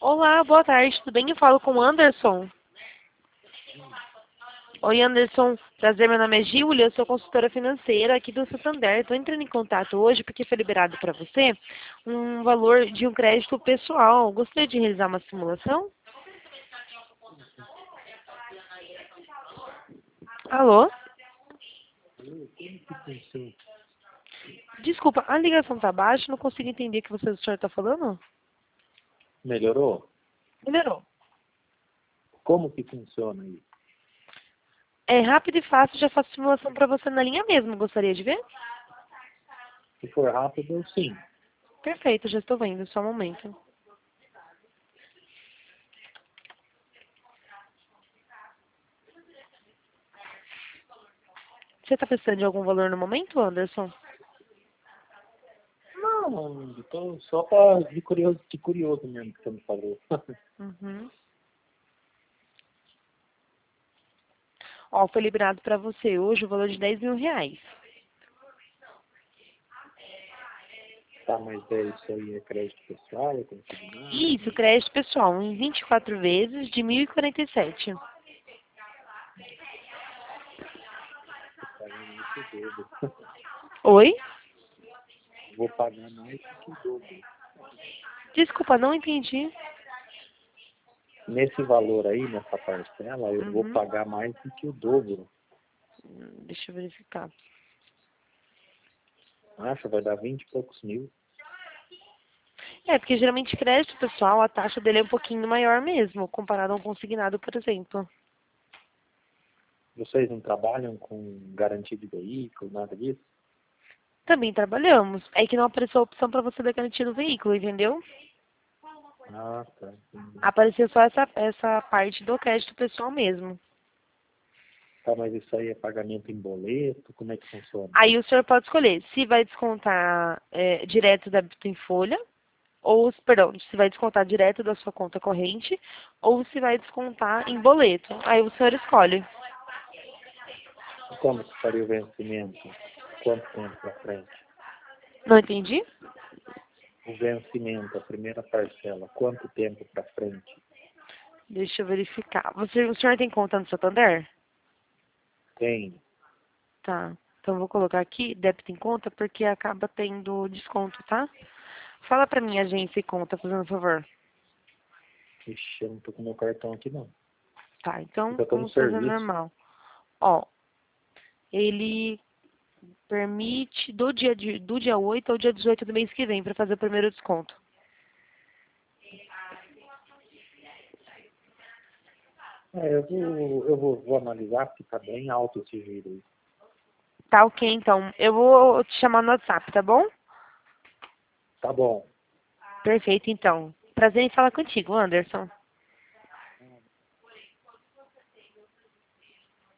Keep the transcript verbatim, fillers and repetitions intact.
Olá, boa tarde, tudo bem? Eu falo com o Anderson. Oi, Anderson. Prazer, meu nome é Giulia, eu sou consultora financeira aqui do Santander. Estou entrando em contato hoje porque foi liberado para você um valor de um crédito pessoal. Gostaria de realizar uma simulação? Alô? Desculpa, a ligação está baixa, não consigo entender o que você, o senhor está falando? Melhorou? Melhorou. Como que funciona isso? É rápido e fácil, já faço simulação para você na linha mesmo. Gostaria de ver? Se for rápido, sim. Perfeito, já estou vendo, só um momento. Você está precisando de algum valor no momento, Anderson? Não, então só para de curioso, de curioso mesmo que você me falou. Uhum. Ó, foi liberado para você hoje o valor de dez mil reais. Tá, mas é isso aí, é crédito pessoal, é consignado? Isso, crédito pessoal, em vinte e quatro vezes de mil e quarenta e sete. Vou pagar mais que o dobro. Oi? Vou pagar mais que o dobro. Desculpa, não entendi. Nesse valor aí, nessa parcela, eu vou Uhum. pagar mais do que o dobro. Hum, Deixa eu verificar. Acha, vai dar vinte e poucos mil. É, porque geralmente crédito pessoal, a taxa dele é um pouquinho maior mesmo, comparado a um consignado, por exemplo. Vocês não trabalham com garantia de veículo, nada disso? Também trabalhamos. É que não apareceu a opção para você da garantia do veículo, entendeu? Ah, tá. Entendi. Apareceu só essa, essa parte do crédito pessoal mesmo. Tá, mas isso aí é pagamento em boleto? Como é que funciona? Aí o senhor pode escolher se vai descontar é, direto débito em folha, ou, perdão, se vai descontar direto da sua conta corrente, ou se vai descontar em boleto. Aí o senhor escolhe. Como que faria o vencimento? Quanto tempo para frente? Não entendi? O vencimento, a primeira parcela, quanto tempo para frente? Deixa eu verificar. Você, o senhor tem conta no Santander? Tem. Tá. Então vou colocar aqui débito em conta porque acaba tendo desconto, tá? Fala pra mim, agência e conta, fazendo um favor. Ixi, eu não tô com meu cartão aqui não. Tá, então Eu tô no vamos fazer serviço. normal. Ó, ele permite do dia, de, do dia oito ao dia dezoito do mês que vem para fazer o primeiro desconto. É, eu vou, eu vou, vou analisar porque tá bem alto esse giro aí. Tá ok, então. Eu vou te chamar no WhatsApp, tá bom? Tá bom. Perfeito, então. Prazer em falar contigo, Anderson.